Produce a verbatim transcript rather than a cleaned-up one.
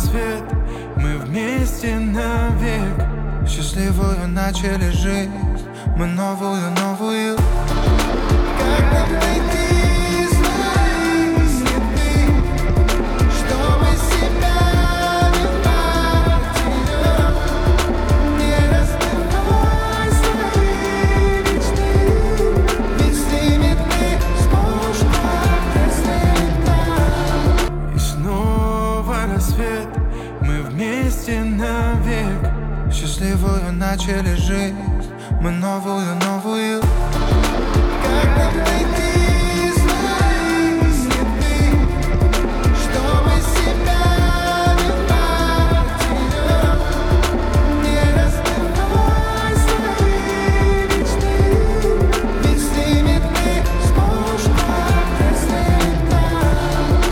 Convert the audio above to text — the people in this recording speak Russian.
рассвет, мы вместе навек. Счастливую начали жизнь, мы новую, новую. Как нам найти свои следы, чтобы себя не потерять? Не разбивай свои мечты, ведь с ними ты сможешь пролетать. И снова рассвет, мы вместе навек. Счастливую начали жизнь, мы новую, новую.